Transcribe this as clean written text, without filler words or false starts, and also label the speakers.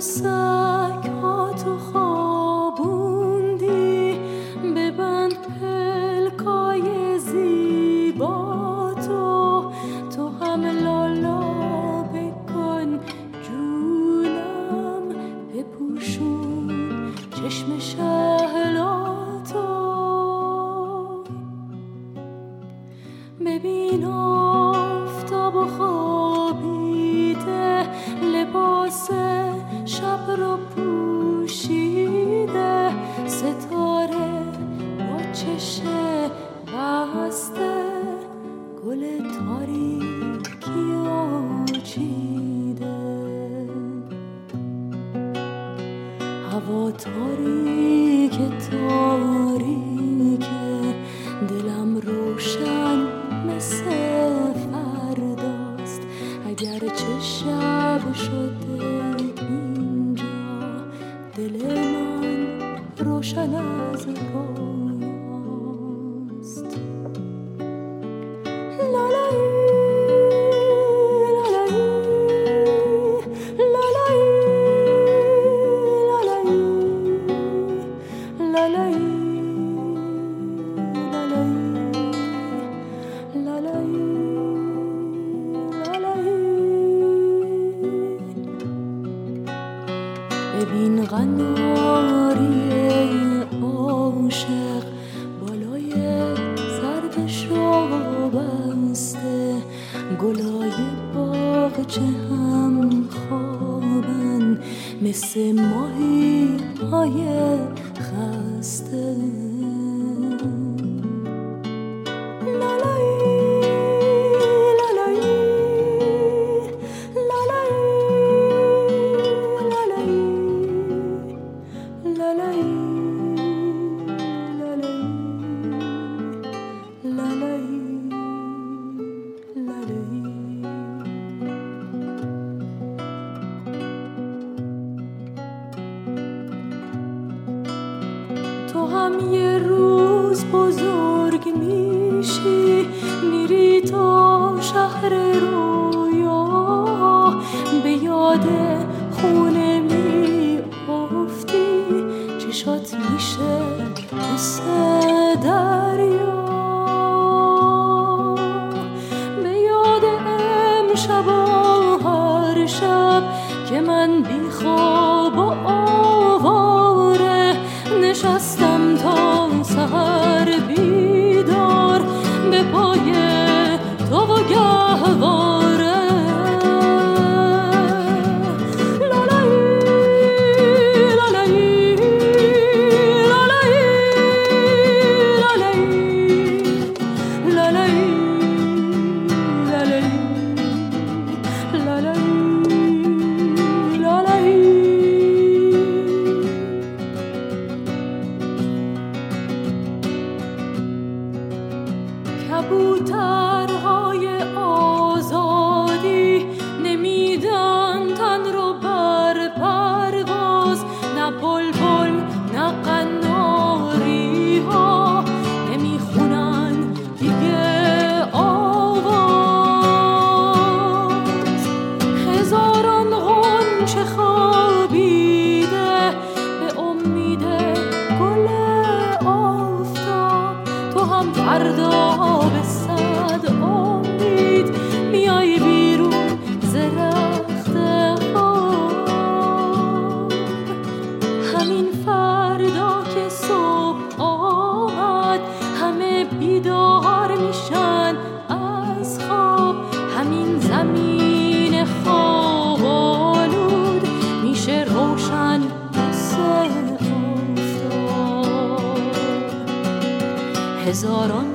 Speaker 1: عروسک ها تو خوابوندی، ببند پلکای زیبا تو هم لالا بکن جونم، بپوشون چشم شهلاتو، ببین آفتاب و خوابیده، لباس شب رو پوشیده، ستاره با چشم بسته، گل تاریکی آچیده، هوا تاریک تاریکه، دلم روشن مثل فرداست، اگر چه شب شده اینجا، دل من روشن از رویاست. لالایی لالایی لالایی لالایی ببین قناری عاشق بالای سرش رو بسته، گلای باغچه هم خوابن مثل ماهی های خسته. تو هم یه روز بزرگ میشی، میری تا شهر رویا، به یاد خونه میافتی، چشات میشه مثل دریا، به یاد امشب و هر شب که من بی خواب و آواره نشستم تا سحر بیدار، به پای تو و گهواره. لالایی لالایی لالایی لالایی لالایی لالایی لالایی. کبوترهای آزادی نمیدن تن رو بر پرواز، نه بلبل نه قناری ها نمیخونن دیگه آواز، هزاران غنچه خوابیده به امید گل آفتاب، تو هم فردا به صد امید میای بیرون ز رخت خواب، همین فردا که صبح آمد همه بیدار میشن از خواب، همین زمین خواب آلود میشه روشن مثل آفتاب، هزاران